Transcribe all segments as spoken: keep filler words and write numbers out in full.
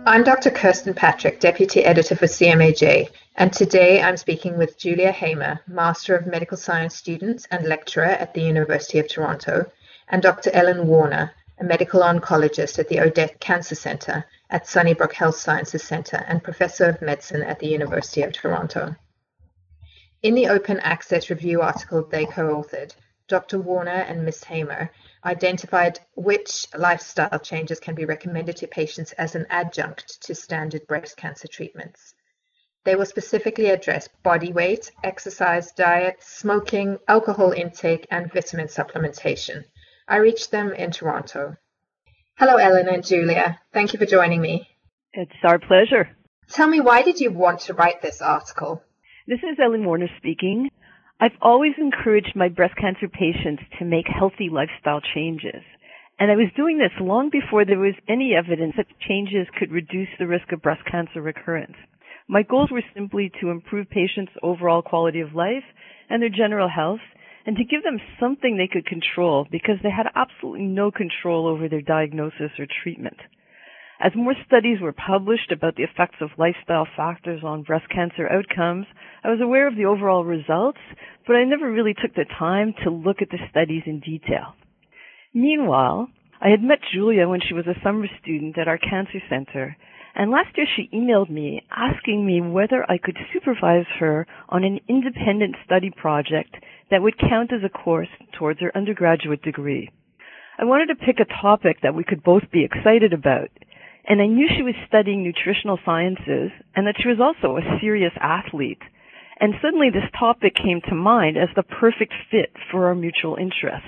I'm Doctor Kirsten Patrick, Deputy Editor for C M A J, and today I'm speaking with Julia Hamer, Master of Medical Science student and lecturer at the University of Toronto, and Doctor Ellen Warner, a medical oncologist at the Odette Cancer Centre at Sunnybrook Health Sciences Centre and Professor of Medicine at the University of Toronto. In the open access review article they co-authored, Doctor Warner and Miz Hamer identified which lifestyle changes can be recommended to patients as an adjunct to standard breast cancer treatments. They will specifically address body weight, exercise, diet, smoking, alcohol intake, and vitamin supplementation. I reached them in Toronto. Hello, Ellen and Julia. Thank you for joining me. It's our pleasure. Tell me, why did you want to write this article? This is Ellen Warner speaking. I've always encouraged my breast cancer patients to make healthy lifestyle changes. And I was doing this long before there was any evidence that changes could reduce the risk of breast cancer recurrence. My goals were simply to improve patients' overall quality of life and their general health, and to give them something they could control because they had absolutely no control over their diagnosis or treatment. As more studies were published about the effects of lifestyle factors on breast cancer outcomes, I was aware of the overall results, but I never really took the time to look at the studies in detail. Meanwhile, I had met Julia when she was a summer student at our cancer center, and last year she emailed me asking me whether I could supervise her on an independent study project that would count as a course towards her undergraduate degree. I wanted to pick a topic that we could both be excited about, and I knew she was studying nutritional sciences and that she was also a serious athlete. And suddenly this topic came to mind as the perfect fit for our mutual interests.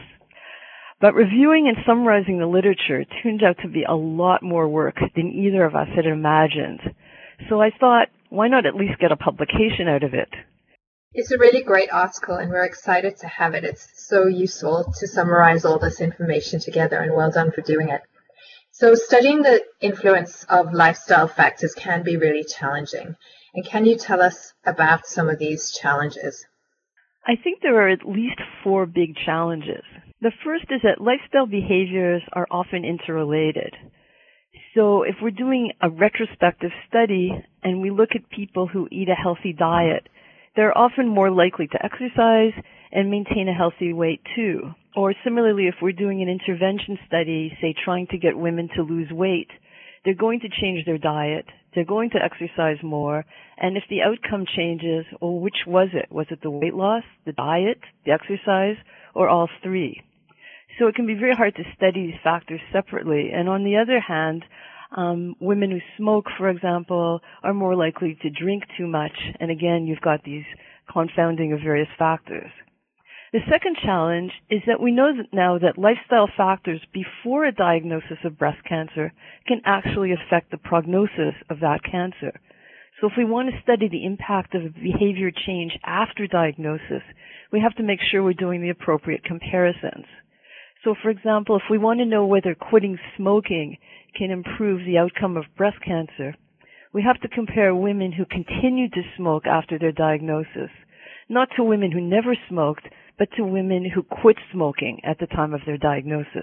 But reviewing and summarizing the literature turned out to be a lot more work than either of us had imagined. So I thought, why not at least get a publication out of it? It's a really great article, and we're excited to have it. It's so useful to summarize all this information together, and well done for doing it. So studying the influence of lifestyle factors can be really challenging. And can you tell us about some of these challenges? I think there are at least four big challenges. The first is that lifestyle behaviors are often interrelated. So if we're doing a retrospective study and we look at people who eat a healthy diet, they're often more likely to exercise and maintain a healthy weight too. Or similarly, if we're doing an intervention study, say trying to get women to lose weight, they're going to change their diet, they're going to exercise more, and if the outcome changes, well, which was it? Was it the weight loss, the diet, the exercise, or all three? So it can be very hard to study these factors separately. And on the other hand, um, women who smoke, for example, are more likely to drink too much, and again, you've got these confounding of various factors. The second challenge is that we know that now that lifestyle factors before a diagnosis of breast cancer can actually affect the prognosis of that cancer. So if we want to study the impact of behavior change after diagnosis, we have to make sure we're doing the appropriate comparisons. So for example, if we want to know whether quitting smoking can improve the outcome of breast cancer, we have to compare women who continued to smoke after their diagnosis, not to women who never smoked, but to women who quit smoking at the time of their diagnosis.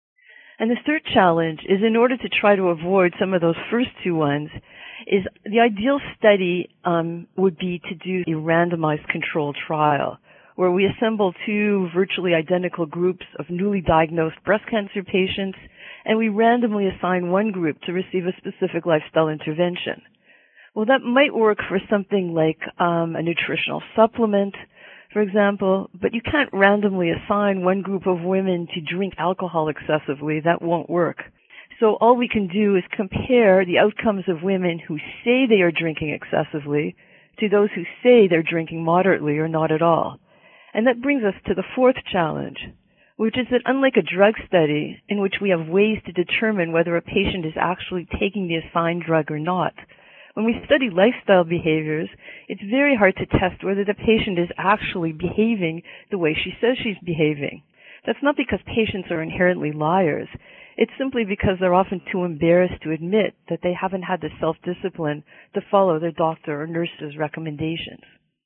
And the third challenge is, in order to try to avoid some of those first two ones, is the ideal study um, would be to do a randomized controlled trial, where we assemble two virtually identical groups of newly diagnosed breast cancer patients, and we randomly assign one group to receive a specific lifestyle intervention. Well, that might work for something like um, a nutritional supplement, for example, but you can't randomly assign one group of women to drink alcohol excessively. That won't work. So all we can do is compare the outcomes of women who say they are drinking excessively to those who say they're drinking moderately or not at all. And that brings us to the fourth challenge, which is that unlike a drug study in which we have ways to determine whether a patient is actually taking the assigned drug or not, when we study lifestyle behaviors, it's very hard to test whether the patient is actually behaving the way she says she's behaving. That's not because patients are inherently liars. It's simply because they're often too embarrassed to admit that they haven't had the self-discipline to follow their doctor or nurse's recommendations.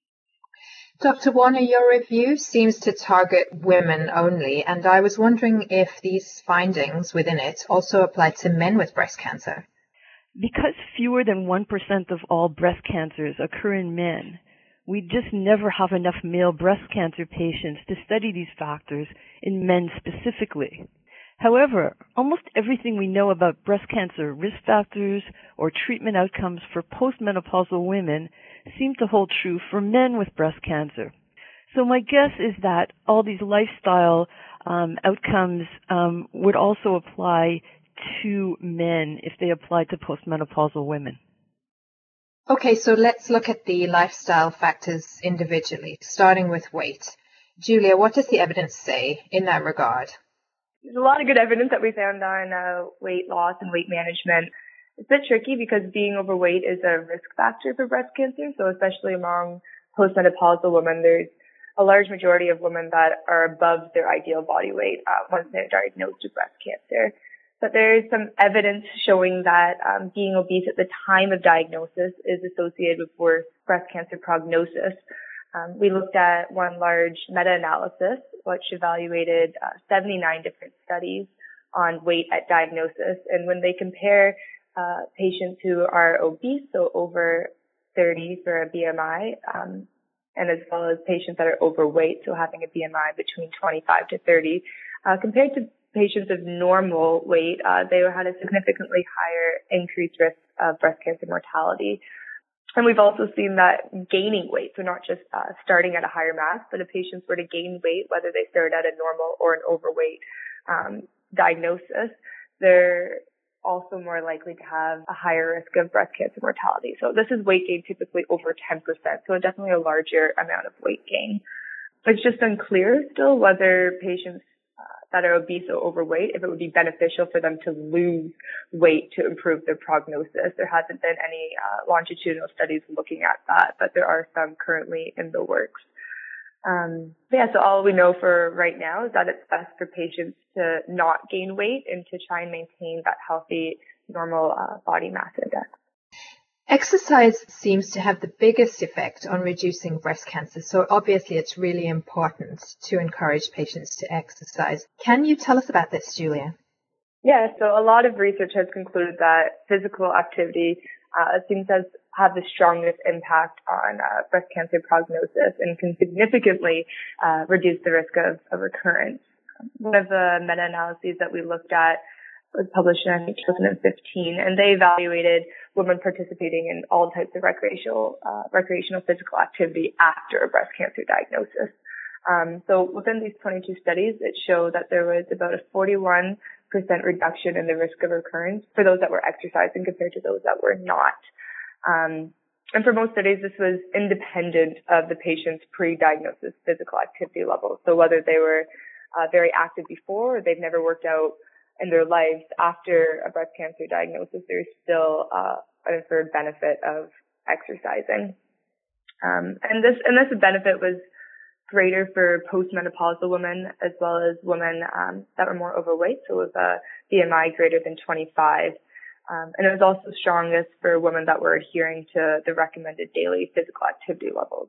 Doctor Warner, your review seems to target women only, and I was wondering if these findings within it also apply to men with breast cancer. Because fewer than one percent of all breast cancers occur in men, we just never have enough male breast cancer patients to study these factors in men specifically. However, almost everything we know about breast cancer risk factors or treatment outcomes for postmenopausal women seem to hold true for men with breast cancer. So my guess is that all these lifestyle um, outcomes um, would also apply to men if they apply to postmenopausal women. Okay, so let's look at the lifestyle factors individually, starting with weight. Julia, what does the evidence say in that regard? There's a lot of good evidence that we found on uh, weight loss and weight management. It's a bit tricky because being overweight is a risk factor for breast cancer. So especially among postmenopausal women, there's a large majority of women that are above their ideal body weight uh, once they're diagnosed with breast cancer. But there is some evidence showing that um, being obese at the time of diagnosis is associated with worse breast cancer prognosis. Um, we looked at one large meta-analysis, which evaluated uh, seventy-nine different studies on weight at diagnosis. And when they compare uh, patients who are obese, so over thirty for a B M I, um, and as well as patients that are overweight, so having a B M I between twenty-five to thirty, uh, compared to patients of normal weight, uh, they had a significantly higher increased risk of breast cancer mortality. And we've also seen that gaining weight, so not just uh, starting at a higher mass, but if patients were to gain weight, whether they started at a normal or an overweight um, diagnosis, they're also more likely to have a higher risk of breast cancer mortality. So this is weight gain typically over ten percent, so definitely a larger amount of weight gain. It's just unclear still whether patients that are obese or overweight, if it would be beneficial for them to lose weight to improve their prognosis. There hasn't been any uh, longitudinal studies looking at that, but there are some currently in the works. Um, yeah, so all we know for right now is that it's best for patients to not gain weight and to try and maintain that healthy, normal uh, body mass index. Exercise seems to have the biggest effect on reducing breast cancer, so obviously it's really important to encourage patients to exercise. Can you tell us about this, Julia? Yeah, so a lot of research has concluded that physical activity uh, seems to have the strongest impact on uh, breast cancer prognosis and can significantly uh, reduce the risk of, of recurrence. One of the meta-analyses that we looked at was published in two thousand fifteen, and they evaluated women participating in all types of recreational uh, recreational physical activity after a breast cancer diagnosis. Um, so within these twenty-two studies, it showed that there was about a forty-one percent reduction in the risk of recurrence for those that were exercising compared to those that were not. Um, and for most studies, this was independent of the patient's pre-diagnosis physical activity level. So whether they were uh, very active before or they've never worked out in their lives after a breast cancer diagnosis, there's still uh, an inferred benefit of exercising. Um, and this and this benefit was greater for postmenopausal women as well as women um, that were more overweight, so with a B M I greater than twenty-five. Um, and it was also strongest for women that were adhering to the recommended daily physical activity levels.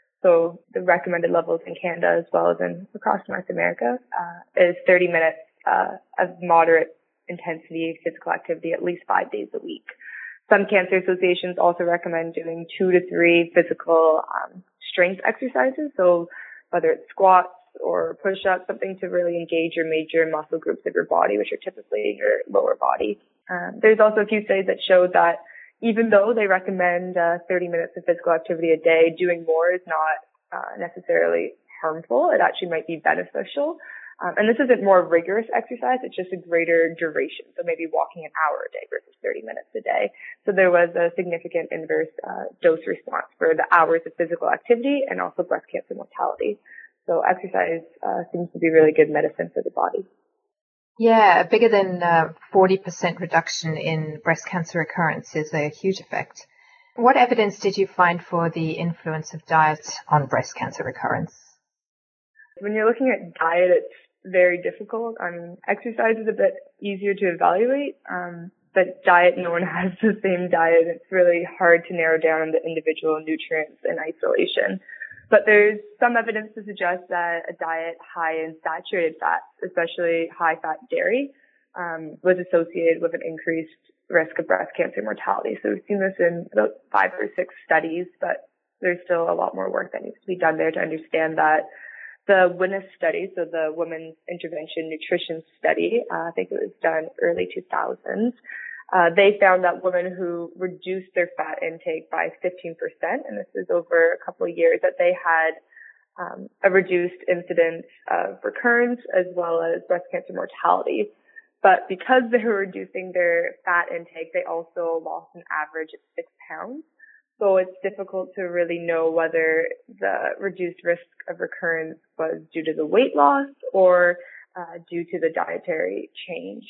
So the recommended levels in Canada as well as in across North America uh, is thirty minutes Uh, of moderate intensity physical activity at least five days a week. Some cancer associations also recommend doing two to three physical um, strength exercises. So whether it's squats or push-ups, something to really engage your major muscle groups of your body, which are typically your lower body. Um, there's also a few studies that show that even though they recommend uh, thirty minutes of physical activity a day, doing more is not uh, necessarily harmful. It actually might be beneficial. Um, and this isn't more rigorous exercise, it's just a greater duration. So maybe walking an hour a day versus thirty minutes a day. So there was a significant inverse uh, dose response for the hours of physical activity and also breast cancer mortality. So exercise uh, seems to be really good medicine for the body. Yeah, a bigger than uh, forty percent reduction in breast cancer recurrence is a huge effect. What evidence did you find for the influence of diet on breast cancer recurrence? When you're looking at diet, it's very difficult. I mean, exercise is a bit easier to evaluate, um, but diet, no one has the same diet. It's really hard to narrow down the individual nutrients in isolation. But there's some evidence to suggest that a diet high in saturated fats, especially high-fat dairy, um, was associated with an increased risk of breast cancer mortality. So we've seen this in about five or six studies, but there's still a lot more work that needs to be done there to understand that. The WINNIS study, so the Women's Intervention Nutrition Study, uh, I think it was done early two thousands, uh, they found that women who reduced their fat intake by fifteen percent, and this is over a couple of years, that they had um, a reduced incidence of recurrence as well as breast cancer mortality. But because they were reducing their fat intake, they also lost an average of six pounds. So it's difficult to really know whether the reduced risk of recurrence was due to the weight loss or uh, due to the dietary change.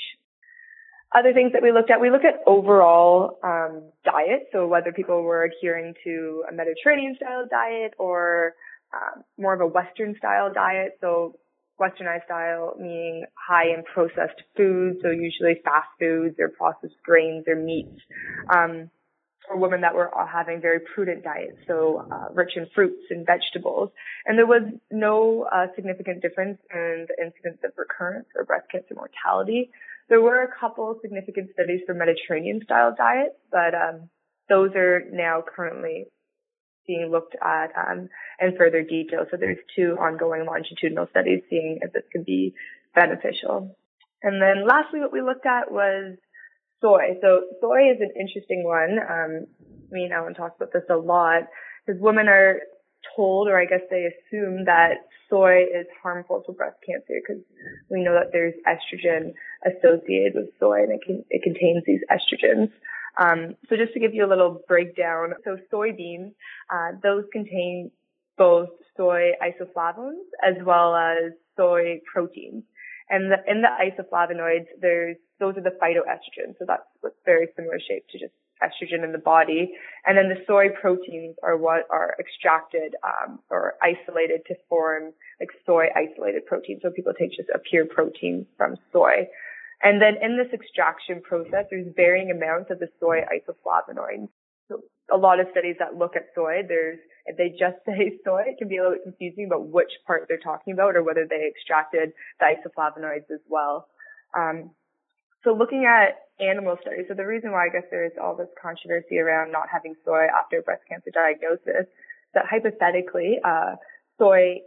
Other things that we looked at, we looked at overall um, diet, so whether people were adhering to a Mediterranean-style diet or um, more of a Western-style diet. So Westernized style meaning high in processed foods, so usually fast foods or processed grains or meats. Um, or women that were having very prudent diets, so uh, rich in fruits and vegetables. And there was no uh, significant difference in the incidence of recurrence or breast cancer mortality. There were a couple significant studies for Mediterranean-style diets, but um, those are now currently being looked at um, in further detail. So there's two ongoing longitudinal studies seeing if this could be beneficial. And then lastly, what we looked at was soy. So soy is an interesting one. Um, me and Alan talked about this a lot because women are told, or I guess they assume, that soy is harmful to breast cancer because we know that there's estrogen associated with soy and it, can, it contains these estrogens. Um, so just to give you a little breakdown, so soybeans, uh, those contain both soy isoflavones as well as soy proteins. And the, in the isoflavonoids, there's those are the phytoestrogens, so that's what's very similar shape to just estrogen in the body. And then the soy proteins are what are extracted um, or isolated to form like soy isolated protein. So people take just a pure protein from soy. And then in this extraction process, there's varying amounts of the soy isoflavonoids. So a lot of studies that look at soy, there's, if they just say soy, it can be a little bit confusing about which part they're talking about or whether they extracted the isoflavonoids as well. Um, so looking at animal studies, so the reason why I guess there's all this controversy around not having soy after breast cancer diagnosis, that hypothetically, uh, soy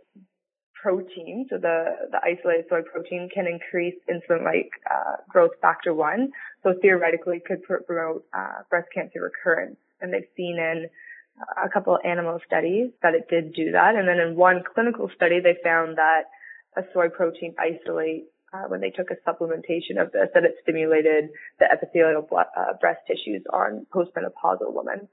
protein, so the, the isolated soy protein can increase insulin-like uh, growth factor one, so theoretically could promote uh, breast cancer recurrence. And they've seen in a couple of animal studies that it did do that. And then in one clinical study, they found that a soy protein isolate, uh, when they took a supplementation of this, that it stimulated the epithelial blood, uh, breast tissues on postmenopausal women.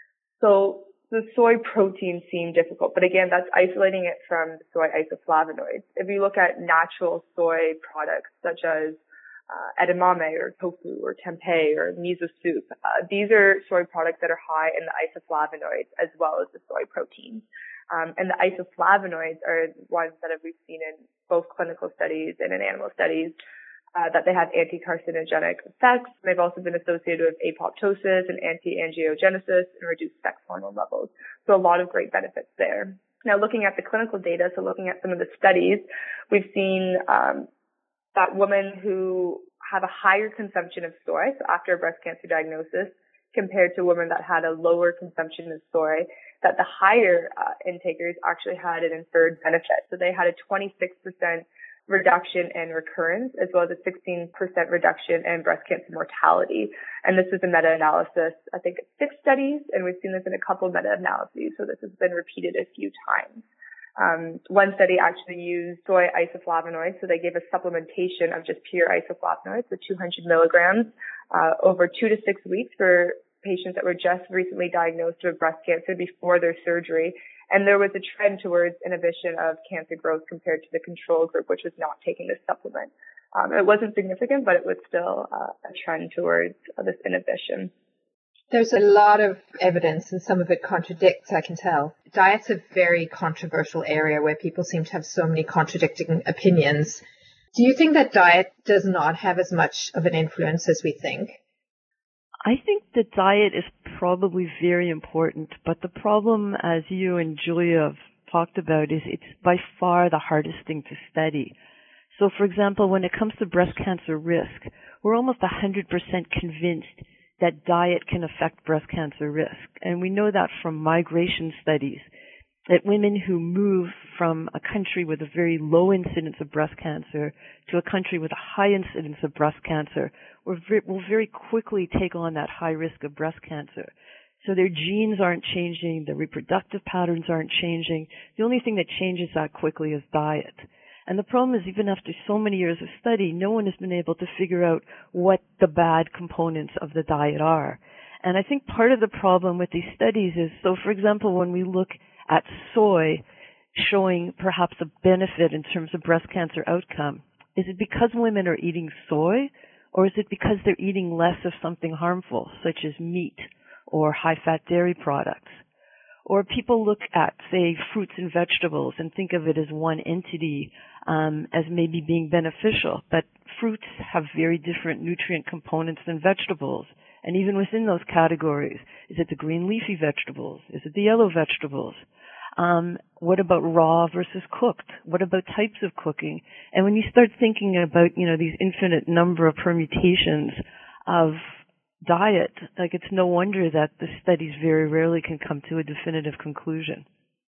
So the soy protein seemed difficult, but again, that's isolating it from soy isoflavonoids. If you look at natural soy products such as uh, edamame or tofu or tempeh or miso soup, uh, these are soy products that are high in the isoflavonoids as well as the soy proteins. Um, and the isoflavonoids are ones that we've seen in both clinical studies and in animal studies, Uh, that they have anti-carcinogenic effects. They've also been associated with apoptosis and anti-angiogenesis and reduced sex hormone levels. So a lot of great benefits there. Now, looking at the clinical data, so looking at some of the studies, we've seen um, that women who have a higher consumption of soy, so after a breast cancer diagnosis, compared to women that had a lower consumption of soy, that the higher uh, intakers actually had an inferred benefit. So they had a twenty-six percent reduction in recurrence, as well as a sixteen percent reduction in breast cancer mortality. And this is a meta-analysis, I think, of six studies, and we've seen this in a couple of meta-analyses, so this has been repeated a few times. Um, one study actually used soy isoflavonoids, so they gave a supplementation of just pure isoflavonoids, so two hundred milligrams, uh, over two to six weeks for patients that were just recently diagnosed with breast cancer before their surgery. And there was a trend towards inhibition of cancer growth compared to the control group, which was not taking this supplement. Um, it wasn't significant, but it was still uh, a trend towards uh, this inhibition. There's a lot of evidence, and some of it contradicts, I can tell. Diet's a very controversial area where people seem to have so many contradicting opinions. Do you think that diet does not have as much of an influence as we think? I think the diet is probably very important, but the problem, as you and Julia have talked about, is it's by far the hardest thing to study. So, for example, when it comes to breast cancer risk, we're almost one hundred percent convinced that diet can affect breast cancer risk. And we know that from migration studies, that women who move from a country with a very low incidence of breast cancer to a country with a high incidence of breast cancer will very quickly take on that high risk of breast cancer. So their genes aren't changing, their reproductive patterns aren't changing. The only thing that changes that quickly is diet. And the problem is, even after so many years of study, no one has been able to figure out what the bad components of the diet are. And I think part of the problem with these studies is, so for example, when we look at soy showing perhaps a benefit in terms of breast cancer outcome, is it because women are eating soy, or is it because they're eating less of something harmful, such as meat or high-fat dairy products? Or people look at, say, fruits and vegetables and think of it as one entity um, as maybe being beneficial, but fruits have very different nutrient components than vegetables. And even within those categories, is it the green leafy vegetables? Is it the yellow vegetables? Um, what about raw versus cooked? What about types of cooking? And when you start thinking about, you know, these infinite number of permutations of diet, like it's no wonder that the studies very rarely can come to a definitive conclusion.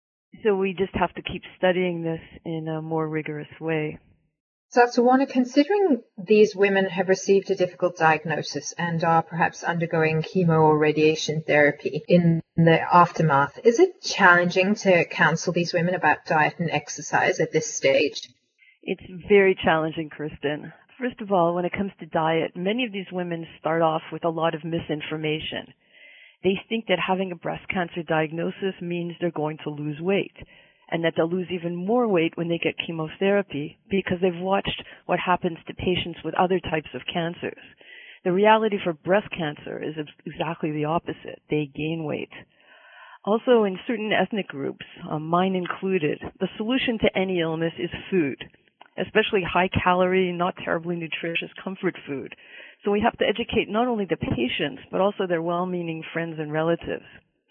So we just have to keep studying this in a more rigorous way. Doctor Warner, considering these women have received a difficult diagnosis and are perhaps undergoing chemo or radiation therapy in the aftermath, is it challenging to counsel these women about diet and exercise at this stage? It's very challenging, Kristen. First of all, when it comes to diet, many of these women start off with a lot of misinformation. They think that having a breast cancer diagnosis means they're going to lose weight, and that they'll lose even more weight when they get chemotherapy because they've watched what happens to patients with other types of cancers. The reality for breast cancer is exactly the opposite. They gain weight. Also, in certain ethnic groups, um, mine included, the solution to any illness is food, especially high-calorie, not terribly nutritious comfort food. So we have to educate not only the patients, but also their well-meaning friends and relatives.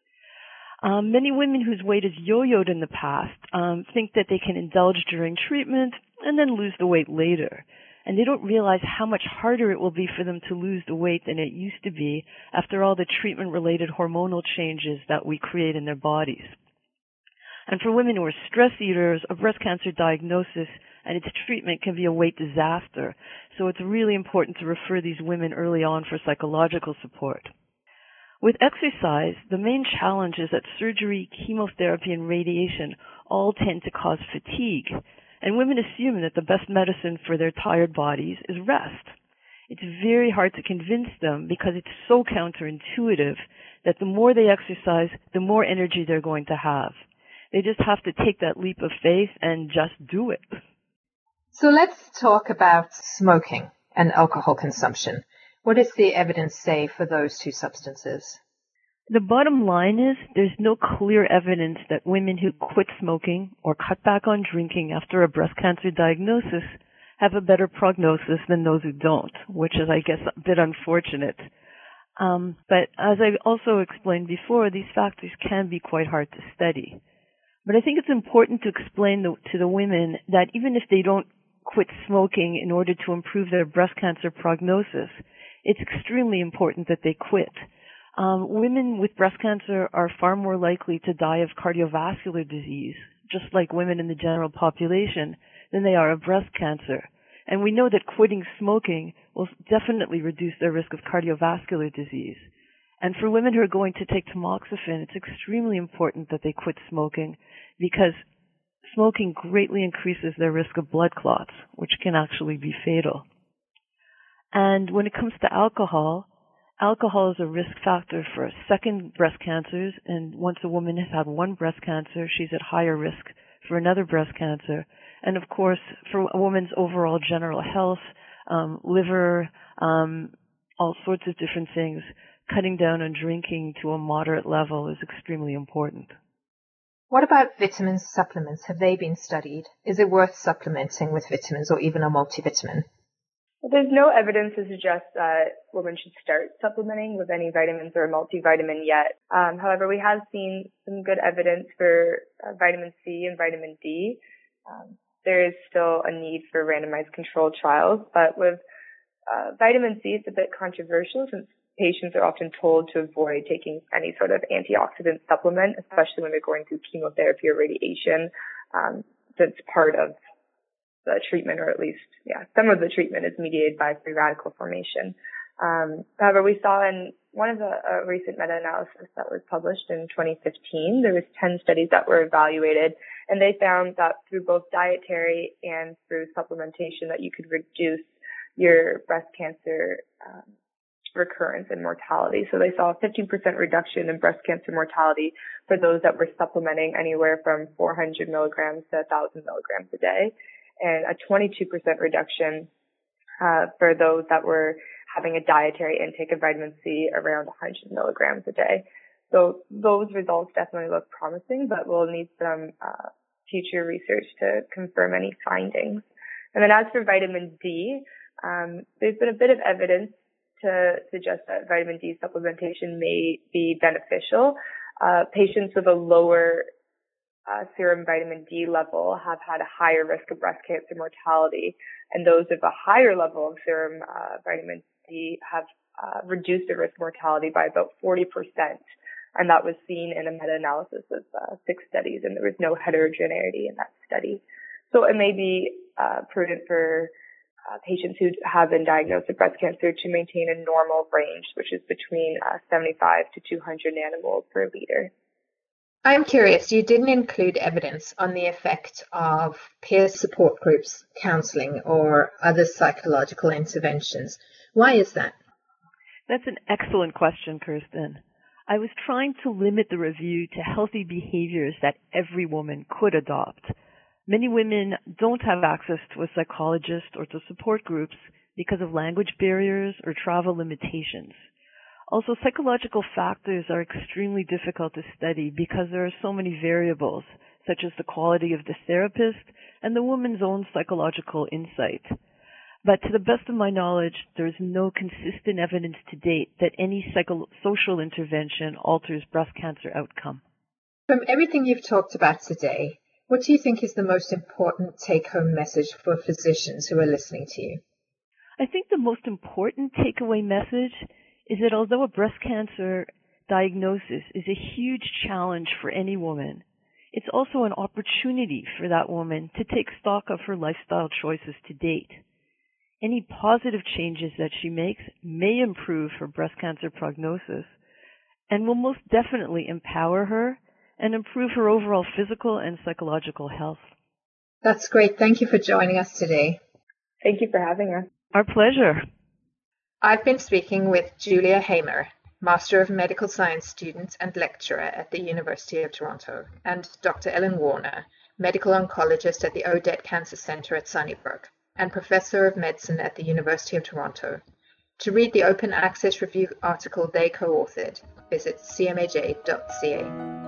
Um, many women whose weight is yo-yoed in the past um, think that they can indulge during treatment and then lose the weight later. And they don't realize how much harder it will be for them to lose the weight than it used to be after all the treatment-related hormonal changes that we create in their bodies. And for women who are stress eaters, a breast cancer diagnosis and its treatment can be a weight disaster. So it's really important to refer these women early on for psychological support. With exercise, the main challenge is that surgery, chemotherapy, and radiation all tend to cause fatigue. And women assume that the best medicine for their tired bodies is rest. It's very hard to convince them because it's so counterintuitive that the more they exercise, the more energy they're going to have. They just have to take that leap of faith and just do it. So let's talk about smoking and alcohol consumption. What does the evidence say for those two substances? The bottom line is there's no clear evidence that women who quit smoking or cut back on drinking after a breast cancer diagnosis have a better prognosis than those who don't, which is, I guess, a bit unfortunate. Um, but as I also explained before, these factors can be quite hard to study. But I think it's important to explain the, to the women that even if they don't quit smoking in order to improve their breast cancer prognosis, it's extremely important that they quit. Um, women with breast cancer are far more likely to die of cardiovascular disease, just like women in the general population, than they are of breast cancer. And we know that quitting smoking will definitely reduce their risk of cardiovascular disease. And for women who are going to take tamoxifen, it's extremely important that they quit smoking because smoking greatly increases their risk of blood clots, which can actually be fatal. And when it comes to alcohol, alcohol is a risk factor for second breast cancers, and once a woman has had one breast cancer, she's at higher risk for another breast cancer. And of course, for a woman's overall general health, um, liver, um, all sorts of different things, cutting down on drinking to a moderate level is extremely important. What about vitamin supplements? Have they been studied? Is it worth supplementing with vitamins or even a multivitamin? Well, there's no evidence to suggest that women should start supplementing with any vitamins or a multivitamin yet. Um, however, we have seen some good evidence for uh, vitamin C and vitamin D. Um, there is still a need for randomized controlled trials, but with uh, vitamin C, it's a bit controversial since patients are often told to avoid taking any sort of antioxidant supplement, especially when they're going through chemotherapy or radiation. Um, that's part of the treatment, or at least, yeah, some of the treatment is mediated by free radical formation. Um, however, we saw in one of the uh, recent meta-analysis that was published in twenty fifteen, there was ten studies that were evaluated, and they found that through both dietary and through supplementation that you could reduce your breast cancer um, recurrence and mortality. So they saw a fifteen percent reduction in breast cancer mortality for those that were supplementing anywhere from four hundred milligrams to one thousand milligrams a day, and a twenty-two percent reduction uh, for those that were having a dietary intake of vitamin C around one hundred milligrams a day. So those results definitely look promising, but we'll need some uh, future research to confirm any findings. And then as for vitamin D, um, there's been a bit of evidence to suggest that vitamin D supplementation may be beneficial. Uh, patients with a lower uh, serum vitamin D level have had a higher risk of breast cancer mortality, and those with a higher level of serum uh, vitamin D have uh, reduced their risk of mortality by about forty percent. And that was seen in a meta-analysis of uh, six studies, and there was no heterogeneity in that study. So it may be uh, prudent for uh, patients who have been diagnosed with breast cancer to maintain a normal range, which is between uh, seventy-five to two hundred nanomoles per liter. I'm curious, you didn't include evidence on the effect of peer support groups, counseling, or other psychological interventions. Why is that? That's an excellent question, Kirsten. I was trying to limit the review to healthy behaviors that every woman could adopt. Many women don't have access to a psychologist or to support groups because of language barriers or travel limitations. Also, psychological factors are extremely difficult to study because there are so many variables, such as the quality of the therapist and the woman's own psychological insight. But to the best of my knowledge, there is no consistent evidence to date that any psycho- social intervention alters breast cancer outcome. From everything you've talked about today, what do you think is the most important take-home message for physicians who are listening to you? I think the most important takeaway message is that although a breast cancer diagnosis is a huge challenge for any woman, it's also an opportunity for that woman to take stock of her lifestyle choices to date. Any positive changes that she makes may improve her breast cancer prognosis and will most definitely empower her and improve her overall physical and psychological health. That's great. Thank you for joining us today. Thank you for having us. Our pleasure. I've been speaking with Julia Hamer, Master of Medical Science student and lecturer at the University of Toronto, and Doctor Ellen Warner, medical oncologist at the Odette Cancer Centre at Sunnybrook, and Professor of Medicine at the University of Toronto. To read the open access review article they co-authored, visit c m a j dot c a.